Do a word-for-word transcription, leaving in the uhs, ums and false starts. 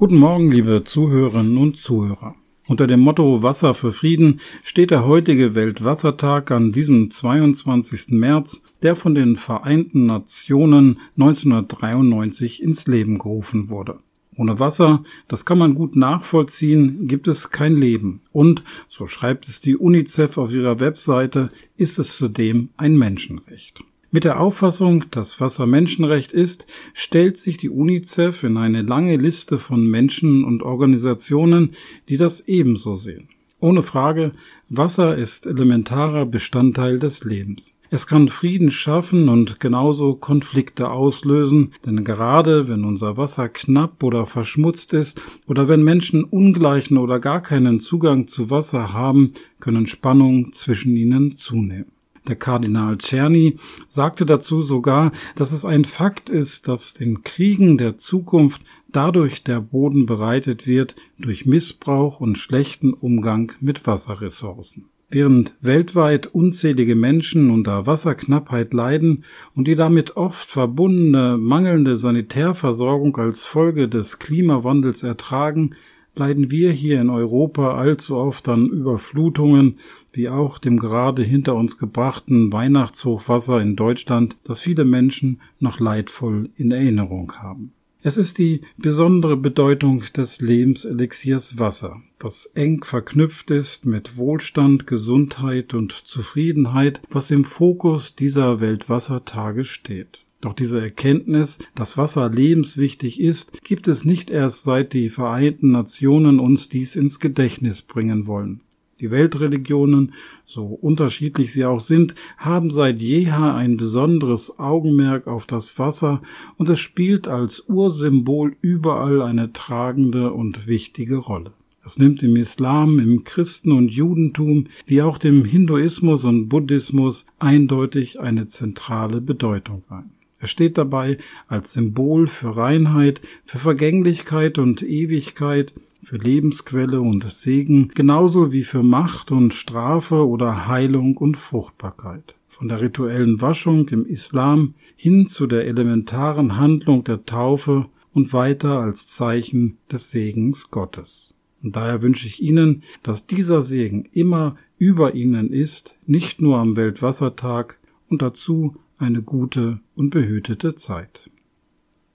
Guten Morgen, liebe Zuhörerinnen und Zuhörer. Unter dem Motto Wasser für Frieden steht der heutige Weltwassertag an diesem zweiundzwanzigsten März, der von den Vereinten Nationen neunzehnhundertdreiundneunzig ins Leben gerufen wurde. Ohne Wasser, das kann man gut nachvollziehen, gibt es kein Leben. Und, so schreibt es die UNICEF auf ihrer Webseite, ist es zudem ein Menschenrecht. Mit der Auffassung, dass Wasser Menschenrecht ist, stellt sich die UNICEF in eine lange Liste von Menschen und Organisationen, die das ebenso sehen. Ohne Frage, Wasser ist elementarer Bestandteil des Lebens. Es kann Frieden schaffen und genauso Konflikte auslösen, denn gerade wenn unser Wasser knapp oder verschmutzt ist oder wenn Menschen ungleichen oder gar keinen Zugang zu Wasser haben, können Spannungen zwischen ihnen zunehmen. Der Kardinal Czerny sagte dazu sogar, dass es ein Fakt ist, dass den Kriegen der Zukunft dadurch der Boden bereitet wird, durch Missbrauch und schlechten Umgang mit Wasserressourcen. Während weltweit unzählige Menschen unter Wasserknappheit leiden und die damit oft verbundene mangelnde Sanitärversorgung als Folge des Klimawandels ertragen, leiden wir hier in Europa allzu oft an Überflutungen, wie auch dem gerade hinter uns gebrachten Weihnachtshochwasser in Deutschland, das viele Menschen noch leidvoll in Erinnerung haben. Es ist die besondere Bedeutung des Lebenselixiers Wasser, das eng verknüpft ist mit Wohlstand, Gesundheit und Zufriedenheit, was im Fokus dieser Weltwassertage steht. Doch diese Erkenntnis, dass Wasser lebenswichtig ist, gibt es nicht erst seit die Vereinten Nationen uns dies ins Gedächtnis bringen wollen. Die Weltreligionen, so unterschiedlich sie auch sind, haben seit jeher ein besonderes Augenmerk auf das Wasser und es spielt als Ursymbol überall eine tragende und wichtige Rolle. Es nimmt im Islam, im Christen- und Judentum wie auch dem Hinduismus und Buddhismus eindeutig eine zentrale Bedeutung ein. Es steht dabei als Symbol für Reinheit, für Vergänglichkeit und Ewigkeit, für Lebensquelle und Segen, genauso wie für Macht und Strafe oder Heilung und Fruchtbarkeit. Von der rituellen Waschung im Islam hin zu der elementaren Handlung der Taufe und weiter als Zeichen des Segens Gottes. Und daher wünsche ich Ihnen, dass dieser Segen immer über Ihnen ist, nicht nur am Weltwassertag, und dazu eine gute und behütete Zeit.